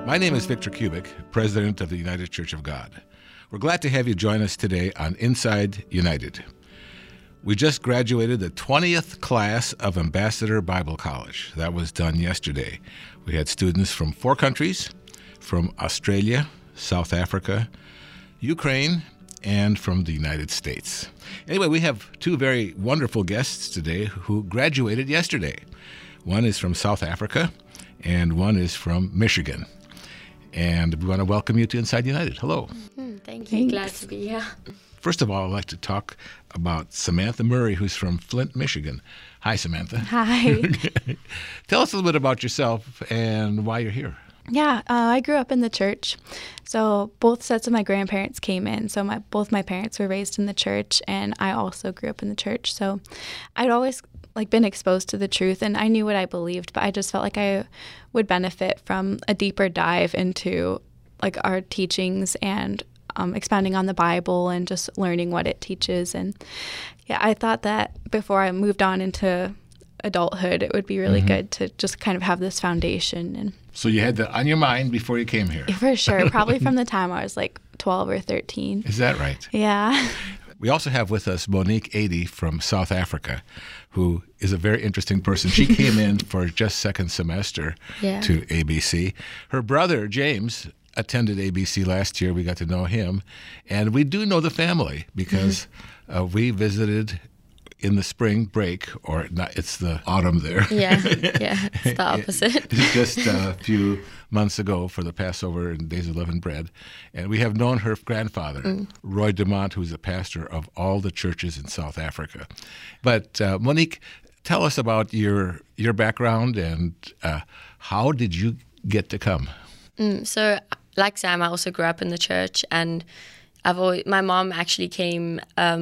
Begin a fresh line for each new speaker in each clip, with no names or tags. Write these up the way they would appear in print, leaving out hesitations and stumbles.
My name is Victor Kubik, President of the United Church of God. We're glad to have you join us today on Inside United. We just graduated the 20th class of Ambassador Bible College. That was done yesterday. We had students from 4 countries, from Australia, South Africa, Ukraine, and from the United States. Anyway, we have 2 very wonderful guests today who graduated yesterday. One is from South Africa, and one is from Michigan. And we want to welcome you to Inside United. Hello.
Thank you. Glad to be here.
First of all, I'd like to talk about Samantha Murray, who's from Flint, Michigan. Hi, Samantha.
Hi.
Tell us a little bit about yourself and why you're here.
Yeah, I grew up in the church. So both sets of my grandparents came in. So both my parents were raised in the church, and I also grew up in the church. So I'd always been exposed to the truth, and I knew what I believed, but I just felt like I would benefit from a deeper dive into our teachings and expounding on the Bible and just learning what it teaches. And yeah, I thought that before I moved on into adulthood, it would be really good to just kind of have this foundation. And
so you had that on your mind before you came here?
For sure. Probably from the time I was 12 or 13.
Is that right?
Yeah.
We also have with us Monique Adey from South Africa, who is a very interesting person. She came in for just second semester to ABC. Her brother, James, attended ABC last year. We got to know him. And we do know the family because we visited in the spring break, or not, it's the autumn there.
Yeah, it's the opposite.
Just a few months ago for the Passover and Days of Leavened Bread. And we have known her grandfather, Roy Dumont, who's a pastor of all the churches in South Africa. But Monique, tell us about your background and how did you get to come?
So, like Sam, I also grew up in the church, and my mom actually came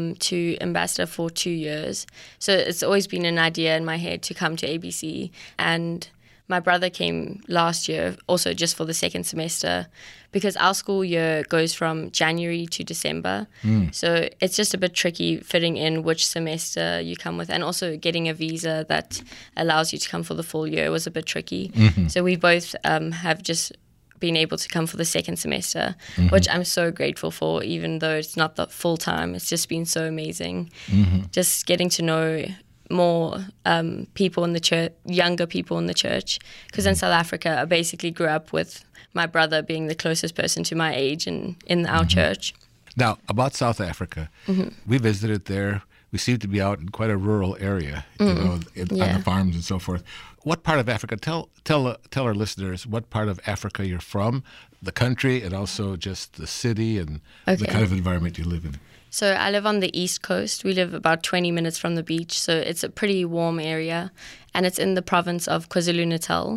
to Ambassador for 2 years. So it's always been an idea in my head to come to ABC. And my brother came last year, also just for the second semester, because our school year goes from January to December. So it's just a bit tricky fitting in which semester you come with. And also getting a visa that allows you to come for the full year was a bit tricky. So we both have just been able to come for the second semester, which I'm so grateful for, even though it's not the full time. It's just been so amazing. Just getting to know more people in the church, younger people in the church. Because in South Africa, I basically grew up with my brother being the closest person to my age in our church.
Now, about South Africa, we visited there. We seem to be out in quite a rural area, on the farms and so forth. What part of Africa? Tell our listeners what part of Africa you're from, the country, and also just the city and the kind of environment you live in.
So I live on the East Coast. We live about 20 minutes from the beach, so it's a pretty warm area, and it's in the province of KwaZulu-Natal.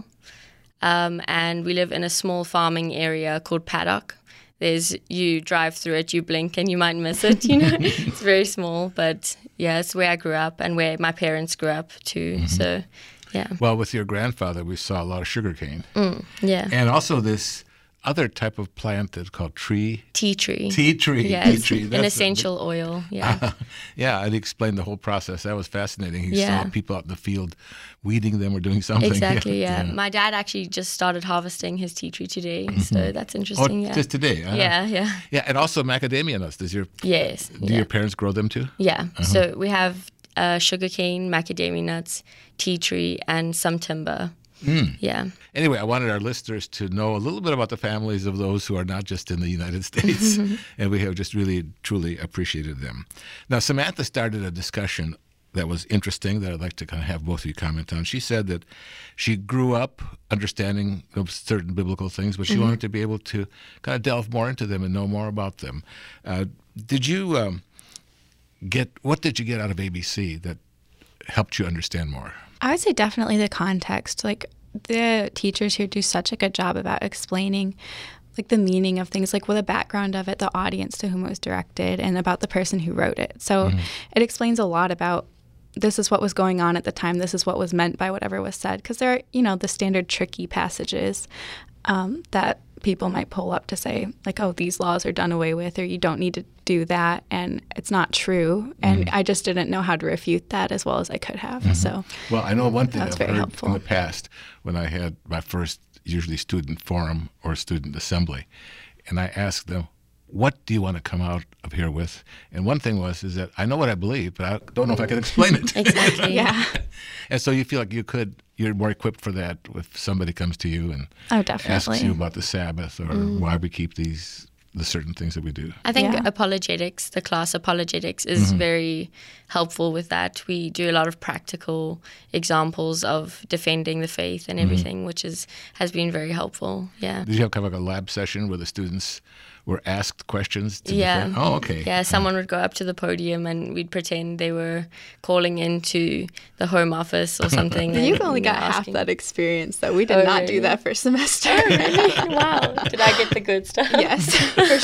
And we live in a small farming area called Paddock. You drive through it, you blink, and you might miss it, It's very small, but yeah, it's where I grew up and where my parents grew up too, so yeah.
Well, with your grandfather, we saw a lot of sugarcane.
Yeah.
And also this other type of plant that's called
tea tree.
Tea tree.
Yeah, it's an essential oil. Yeah.
Yeah, and he explained the whole process. That was fascinating. He saw people out in the field weeding them or doing something.
Exactly, yeah. My dad actually just started harvesting his tea tree today, so that's interesting.
Just today?
Yeah.
Yeah, and also macadamia nuts. Do your parents grow them too?
Yeah, so we have sugarcane, macadamia nuts, tea tree, and some timber. Yeah.
Anyway, I wanted our listeners to know a little bit about the families of those who are not just in the United States, and we have just really, truly appreciated them. Now, Samantha started a discussion that was interesting that I'd like to kind of have both of you comment on. She said that she grew up understanding certain biblical things, but she wanted to be able to kind of delve more into them and know more about them. Did you what did you get out of ABC that helped you understand more?
I would say definitely the context. The teachers here do such a good job about explaining the meaning of things, the background of it, the audience to whom it was directed, and about the person who wrote it. So it explains a lot about this is what was going on at the time, this is what was meant by whatever was said. Because there are, the standard tricky passages that people might pull up to say, oh, these laws are done away with, or you don't need to do that, and it's not true. And I just didn't know how to refute that as well as I could have. So,
well, I know one thing
I've
heard
helpful
in the past when I had my first usually student forum or student assembly. And I asked them, what do you want to come out of here with? And one thing is that I know what I believe, but I don't know if I can explain it.
Exactly.
Yeah.
And so you feel like you're more equipped for that if somebody comes to you and asks you about the Sabbath or why we keep the certain things that we do.
I think apologetics, the class apologetics, is very helpful with that. We do a lot of practical examples of defending the faith and everything, which has been very helpful. Yeah.
Did you have kind of like a lab session where the students were asked questions?
Yeah.
Oh, okay.
Yeah, someone would go up to the podium and we'd pretend they were calling into the home office or something.
You've only got half that experience, though. We did not do that first semester.
Oh, really? Wow. Did I get the good stuff?
Yes, for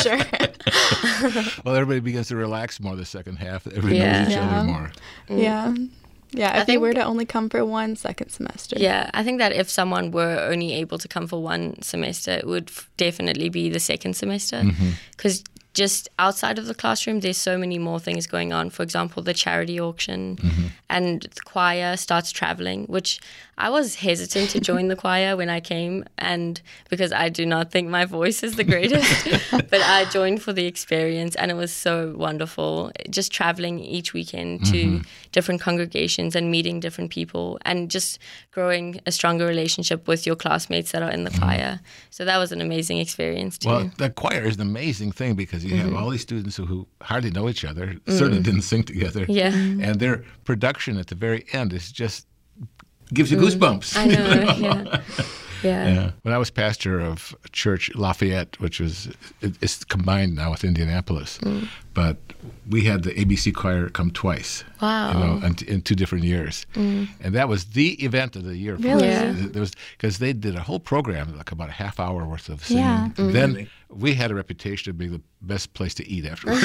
sure.
Well, everybody begins to relax more the second half. Everybody knows each other more.
Yeah. Yeah, if they were to only come for one second semester.
Yeah, I think that if someone were only able to come for one semester, it would definitely be the second semester. Because just outside of the classroom, there's so many more things going on. For example, the charity auction and the choir starts traveling, which I was hesitant to join the choir when I came, and because I do not think my voice is the greatest, but I joined for the experience, and it was so wonderful. Just traveling each weekend to different congregations and meeting different people and just growing a stronger relationship with your classmates that are in the choir. So that was an amazing experience too.
Well, the choir is an amazing thing because you have all these students who hardly know each other, certainly didn't sing together.
Yeah.
And their production at the very end is just gives you goosebumps.
I know, yeah.
When I was pastor of a church, Lafayette, which it's combined now with Indianapolis, but we had the ABC choir come twice.
Wow.
In 2 different years. And that was the event of the year.
Really?
Yeah. Because they did a whole program, like about a half hour worth of singing.
Yeah.
Then we had a reputation of being the best place to eat afterwards.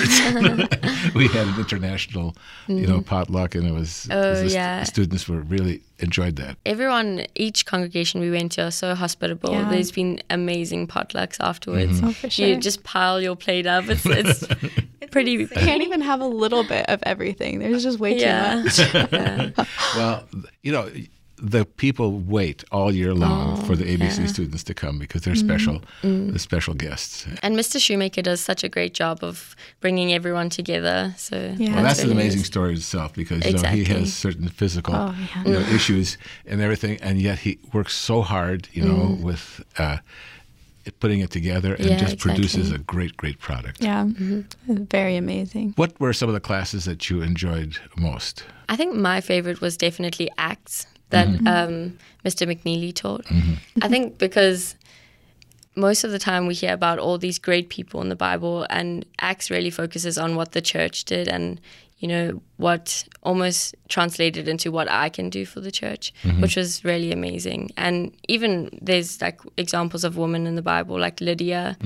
We had an international, potluck, and the students really enjoyed that.
Each congregation we went to are so hospitable.
Yeah.
There's been amazing potlucks afterwards.
Oh, for sure.
You just pile your plate up. It's pretty.
You can't even have a little bit of everything. There's just way too much.
Yeah.
Well, the people wait all year long for the ABC students to come because they're special, the special guests.
And Mr. Shoemaker does such a great job of bringing everyone together. So
Well, that's an
really
amazing story itself because he has certain physical issues and everything, and yet he works so hard, with putting it together and just produces a great, great product.
Yeah, very amazing.
What were some of the classes that you enjoyed most?
I think my favorite was definitely Acts that Mr. McNeely taught. I think because most of the time we hear about all these great people in the Bible, and Acts really focuses on what the church did and, what almost translated into what I can do for the church, which was really amazing. And even there's like examples of women in the Bible, like Lydia,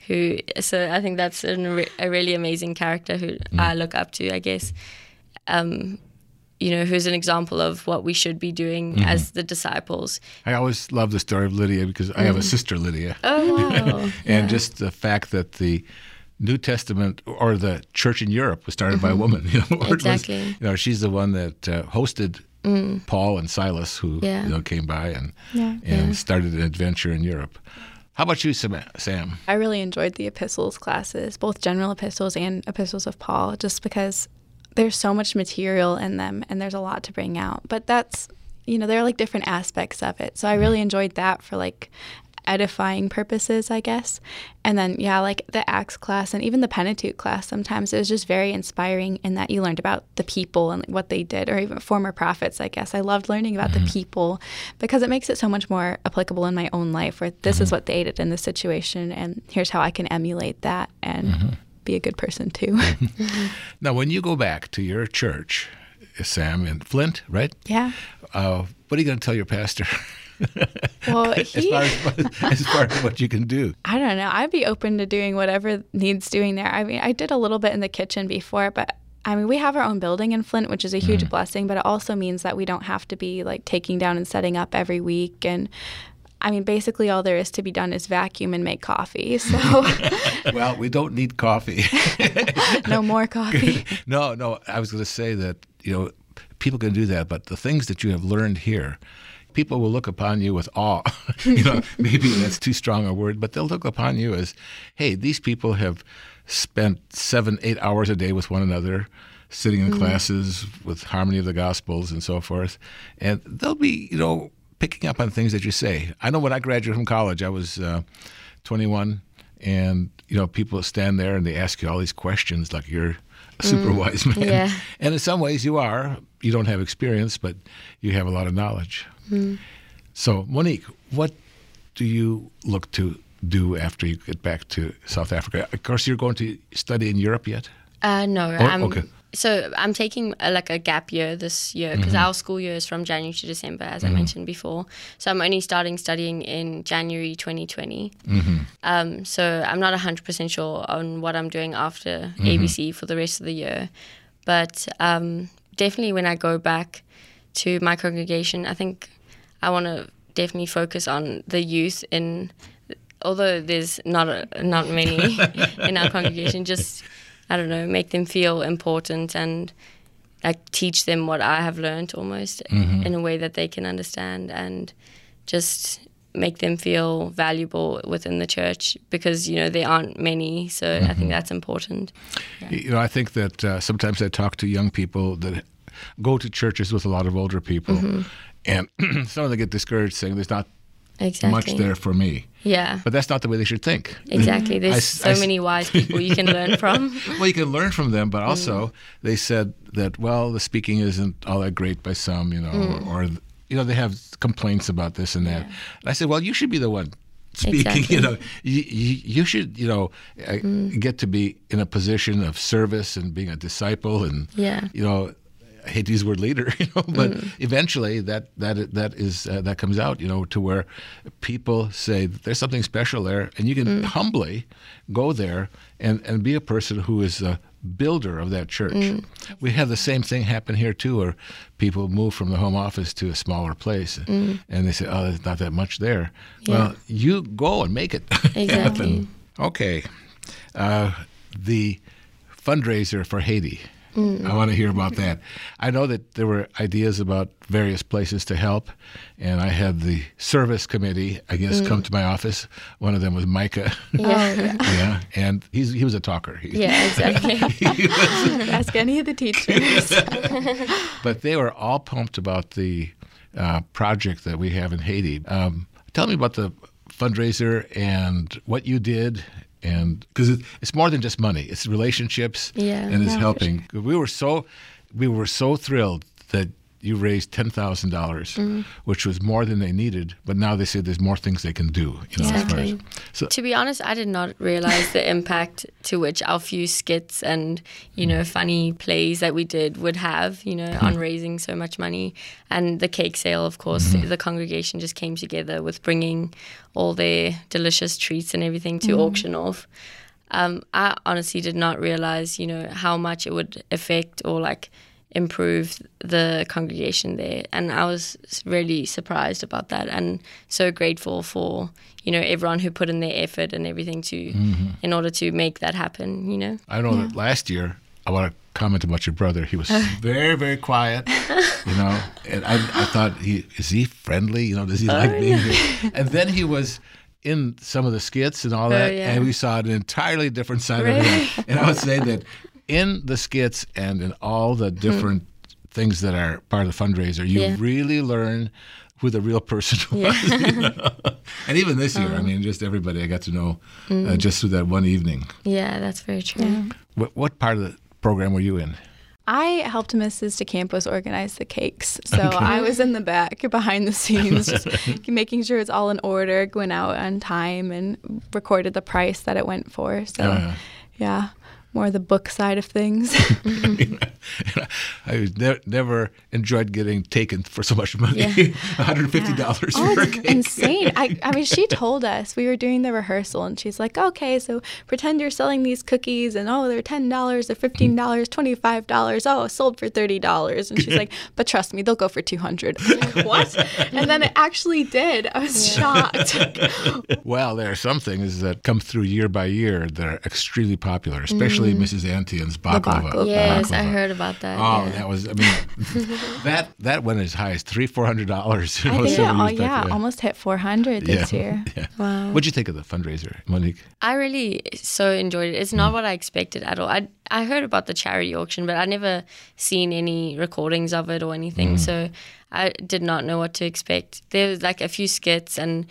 so I think that's a really amazing character who I look up to, I guess. Who's an example of what we should be doing as the disciples.
I always love the story of Lydia because I have a sister, Lydia.
Oh, wow.
And just the fact that the New Testament or the church in Europe was started by a woman.
Exactly.
She's the one that hosted Paul and Silas, who came by and started an adventure in Europe. How about you, Sam?
I really enjoyed the epistles classes, both general epistles and epistles of Paul, just because there's so much material in them and there's a lot to bring out. But that's, there are like different aspects of it. So I really enjoyed that for like edifying purposes, I guess. And then, like the Acts class and even the Pentateuch class, sometimes it was just very inspiring in that you learned about the people and what they did, or even former prophets, I guess. I loved learning about the people because it makes it so much more applicable in my own life, where this is what they did in this situation and here's how I can emulate that and be a good person too.
Now, when you go back to your church, Sam, in Flint, right?
Yeah.
What are you going to tell your pastor?
Well,
as far as what you can do.
I don't know. I'd be open to doing whatever needs doing there. I mean, I did a little bit in the kitchen before, but we have our own building in Flint, which is a huge blessing, but it also means that we don't have to be like taking down and setting up every week. And basically all there is to be done is vacuum and make coffee. So,
well, we don't need coffee.
No more coffee.
No. I was going to say that, people can do that, but the things that you have learned here, people will look upon you with awe. Maybe that's too strong a word, but they'll look upon you as, hey, these people have spent 7-8 hours a day with one another, sitting in classes with harmony of the Gospels and so forth. And they'll be, picking up on things that you say. I know when I graduated from college, I was 21, and, people stand there and they ask you all these questions like you're a super wise man.
Yeah.
And in some ways you are. You don't have experience, but you have a lot of knowledge. So, Monique, what do you look to do after you get back to South Africa? Of course, you're going to study in Europe yet?
No.
Okay.
So I'm taking a gap year this year because our school year is from January to December, as I mentioned before. So I'm only starting studying in January 2020. So I'm not 100% sure on what I'm doing after ABC for the rest of the year. But definitely when I go back to my congregation, I think I want to definitely focus on the youth although there's not many in our congregation, just, I don't know, make them feel important and teach them what I have learned almost in a way that they can understand, and just make them feel valuable within the church because, there aren't many. So I think that's important.
Yeah. I think that sometimes I talk to young people that go to churches with a lot of older people, and some of them get discouraged saying there's not much there for me.
Yeah.
But that's not the way they should think.
Exactly. There's many wise people you can learn from.
Well, you can learn from them, but also they said that, the speaking isn't all that great by some, or they have complaints about this and that. And I said, well, you should be the one speaking.
Exactly.
You should, get to be in a position of service and being a disciple and, I hate to use the word leader, but eventually that comes out, to where people say there's something special there, and you can humbly go there and be a person who is a builder of that church. We have the same thing happen here too, where people move from the home office to a smaller place, and they say, "Oh, there's not that much there." Yeah. Well, you go and make it happen. Okay, the fundraiser for Haiti. I want to hear about that. I know that there were ideas about various places to help, and I had the service committee, I guess, come to my office. One of them was Micah. Yeah, and he was a talker.
Exactly.
Ask any of the teachers.
But they were all pumped about the project that we have in Haiti. Tell me about the fundraiser and what you did. And because it's more than just money, it's relationships, and it's helping. Sure. We were so thrilled that you raised $10,000, which was more than they needed. But now they say there's more things they can do.
Exactly. So, to be honest, I did not realize the impact to which our few skits and funny plays that we did would have, on raising so much money. And the cake sale, of course, the congregation just came together with bringing all their delicious treats and everything to auction off. I honestly did not realize, how much it would affect or improve the congregation there, and I was really surprised about that, and so grateful for everyone who put in their effort and everything to in order to make that happen.
I know that last year, I want to comment about your brother. He was very, very quiet, and I thought, is he friendly? Does he like being here? And then he was in some of the skits and all that, and we saw an entirely different side of him. And I would say that in the skits and in all the different things that are part of the fundraiser, you really learn who the real person was. And even this year, just everybody I got to know just through that one evening.
Yeah, that's very true.
What part of the program were you in?
I helped Mrs. DeCampos organize the cakes. So I was in the back behind the scenes, just making sure it's all in order, going out on time, and recorded the price that it went for. So, more the book side of things.
I never enjoyed getting taken for so much money. $150 for a cake.
Insane. I mean, she told us, we were doing the rehearsal, and she's like, okay, so pretend you're selling these cookies, and they're $10, they're $15, $25. Sold for $30. And she's like, but trust me, they'll go for $200. I was like, what? And then it actually did. I was shocked.
Well, there are some things that come through year by year that are extremely popular, especially especially Mrs. Antion's baklava.
baklava.
Yes, I
Baklava.
heard about that.
Oh,
yeah.
that was, I mean, that went as high as $300-400.
I think
several years back.
almost hit 400 this year.
Yeah.
Wow.
What'd you think of the fundraiser, Monique?
I really so enjoyed it. It's not what I expected at all. I heard about the charity auction, but I never seen any recordings of it or anything. So I did not know what to expect. There was like a few skits and,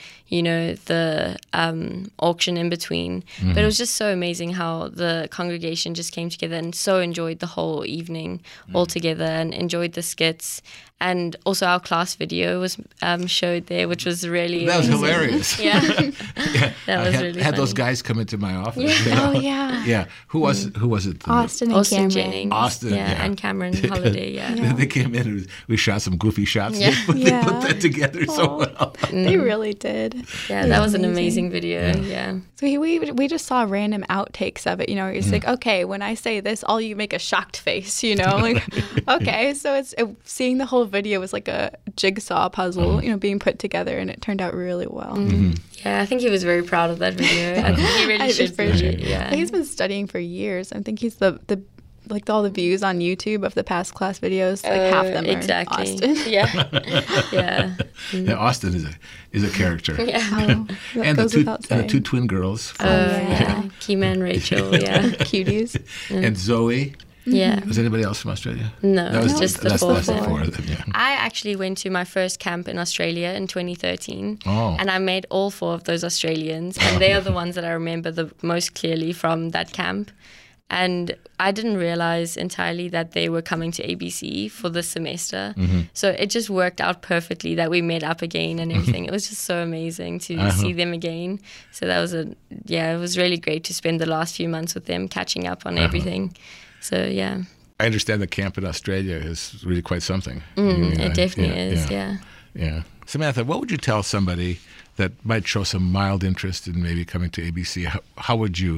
the auction in between. But it was just so amazing how the congregation just came together and so enjoyed the whole evening all together and enjoyed the skits. And also our class video was showed there, which was really
That was
amazing.
hilarious.
Yeah.
Yeah.
That
I
was
had,
really
had those
funny.
guys come into my office.
Yeah.
Oh, yeah.
Yeah. Who was it?
Austin and
Austin
Cameron.
Jennings.
Austin, yeah.
And Cameron Holiday, yeah.
They came in and we shot some goofy shots.
Yeah.
They
Yeah.
put that together so well.
They really did.
Yeah, that was an amazing video, yeah.
So we just saw random outtakes of it, where he's like, okay, when I say this, all you make a shocked face, like, okay. So seeing the whole video was like a jigsaw puzzle, being put together, and it turned out really well.
Yeah, I think he was very proud of that video. I think he really
I
should
for
be.
sure.
Yeah.
He's been studying for years. I think he's the like all the views on YouTube of the past class videos, like half of them
exactly.
are Austin.
Yeah. Yeah.
Yeah, Austin is a character.
Yeah.
Oh, that
And
goes
the
without saying.
two twin girls,
Yeah. Kima and Rachel, yeah.
Cuties.
and Zoe.
Yeah.
Was anybody else from Australia?
No,
That was
just the
that's
four
the
of them.
four of them. Yeah.
I actually went to my first camp in Australia in 2013.
Oh.
And I met all four of those Australians. And they are the ones that I remember the most clearly from that camp. And I didn't realize entirely that they were coming to ABC for this semester. So it just worked out perfectly that we met up again and everything. It was just so amazing to see them again. So that was it was really great to spend the last few months with them, catching up on everything. So, yeah.
I understand the camp in Australia is really quite something.
It definitely is, yeah.
Yeah. Samantha, what would you tell somebody that might show some mild interest in maybe coming to ABC? How would you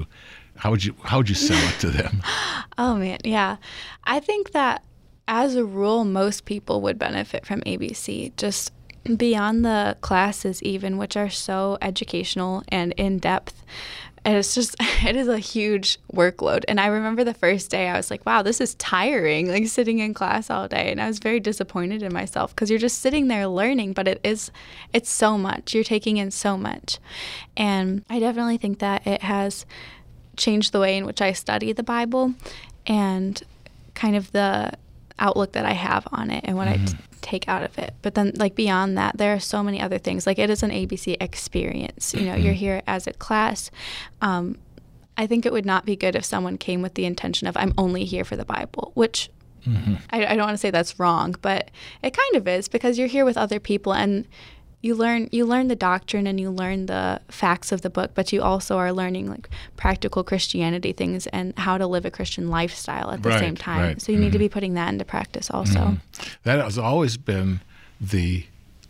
sell it to them?
Oh, man. Yeah. I think that as a rule, most people would benefit from ABC, just beyond the classes even, which are so educational and in-depth. And it is a huge workload. And I remember the first day I was like, wow, this is tiring, like sitting in class all day. And I was very disappointed in myself because you're just sitting there learning, but it's so much. You're taking in so much. And I definitely think that it has changed the way in which I study the Bible and kind of the outlook that I have on it and what I take out of it. But then, like, beyond that, there are so many other things. Like, it is an ABC experience. You're here as a class. I think it would not be good if someone came with the intention of, I'm only here for the Bible, which I don't want to say that's wrong, but it kind of is, because you're here with other people and you learn the doctrine and you learn the facts of the book, but you also are learning like practical Christianity things and how to live a Christian lifestyle at the same time.
Right.
So you need to be putting that into practice also.
That has always been the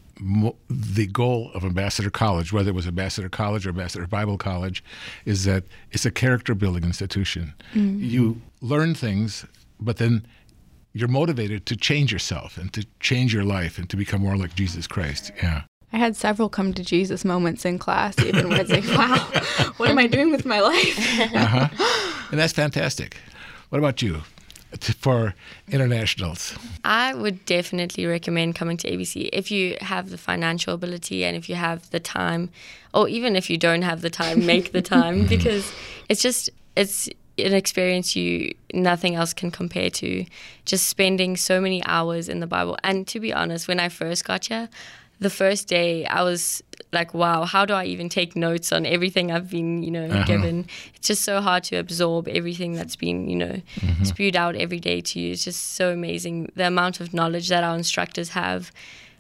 goal of Ambassador College, whether it was Ambassador College or Ambassador Bible College, is that it's a character-building institution. You learn things, but then you're motivated to change yourself and to change your life and to become more like Jesus Christ. Yeah.
I had several come to Jesus moments in class, even where it's like, wow, what am I doing with my life?
And that's fantastic. What about you? For internationals?
I would definitely recommend coming to ABC if you have the financial ability and if you have the time, or even if you don't have the time, make the time, because it's an experience nothing else can compare to. Just spending so many hours in the Bible. And to be honest, when I first got here, the first day I was like, wow, how do I even take notes on everything I've been, given? It's just so hard to absorb everything that's been, spewed out every day to you. It's just so amazing, the amount of knowledge that our instructors have,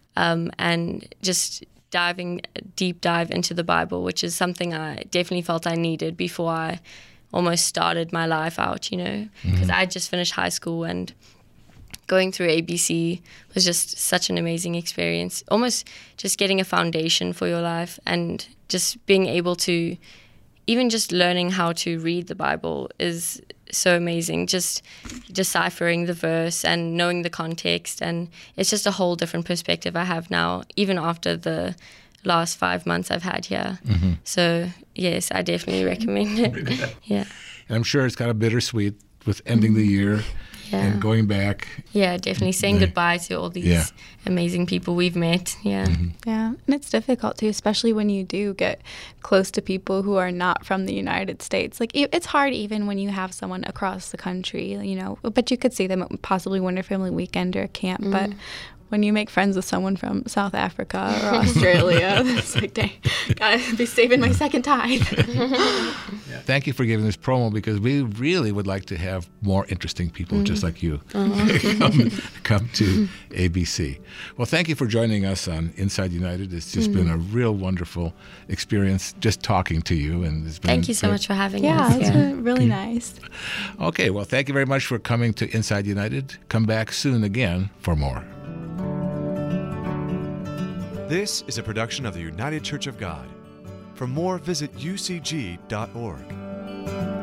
and just deep dive into the Bible, which is something I definitely felt I needed before I almost started my life out, because I just finished high school, and going through ABC was just such an amazing experience. Almost just getting a foundation for your life and just being able to, even just learning how to read the Bible is so amazing. Just deciphering the verse and knowing the context. And it's just a whole different perspective I have now, even after the last 5 months I've had here. So, yes, I definitely recommend it. Yeah.
And I'm sure it's kind of bittersweet with ending the year and going back.
Yeah, definitely saying goodbye to all these amazing people we've met. Yeah.
Yeah, and it's difficult too, especially when you do get close to people who are not from the United States. Like, it's hard even when you have someone across the country, but you could see them at possibly Winter Family Weekend or a camp. But when you make friends with someone from South Africa or Australia, it's like, dang, gotta be saving my second tithe.
Thank you for giving this promo, because we really would like to have more interesting people just like you come to ABC. Well, thank you for joining us on Inside United. It's just been a real wonderful experience just talking to you. And it's been
Thank you so much for having us.
Yeah, it's been really nice.
Okay, well, thank you very much for coming to Inside United. Come back soon again for more.
This is a production of the United Church of God. For more, visit ucg.org.